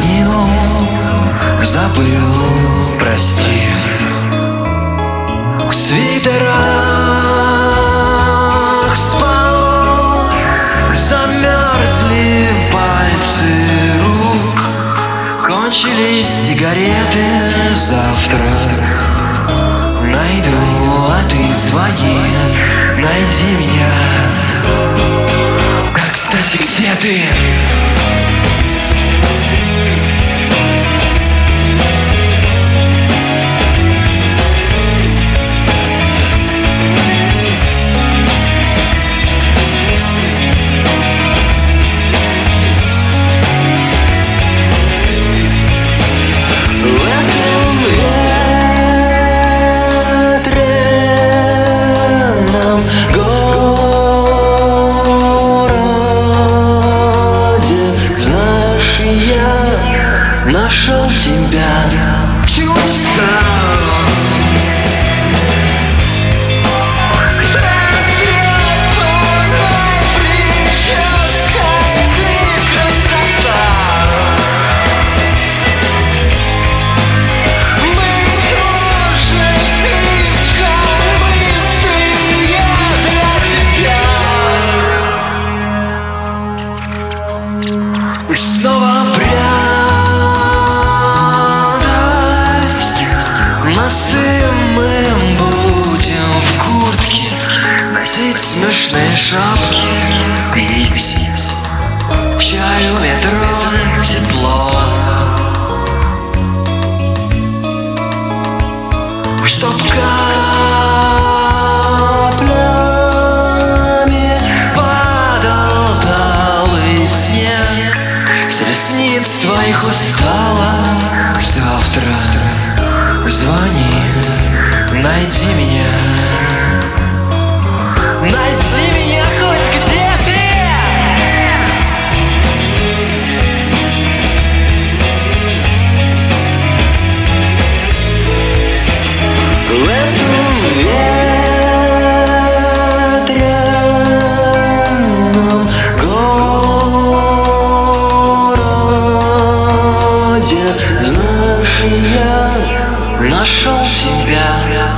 позвонил, забыл, прости. В свитерах спал, замерзли пальцы рук, кончились сигареты. Завтра найду, а ты звони, найди меня. А, кстати, где ты? Нашел тебя. Чудеса. Снова носы мы будем в куртке, носить смешные шапки, пить к чаю в метро тепло, чтоб каплями падал талый снег с ресниц твоих устала. Завтра звони, найди меня. Найди меня хоть где ты. В этом ветреном городе, знаешь, я нашел тебя.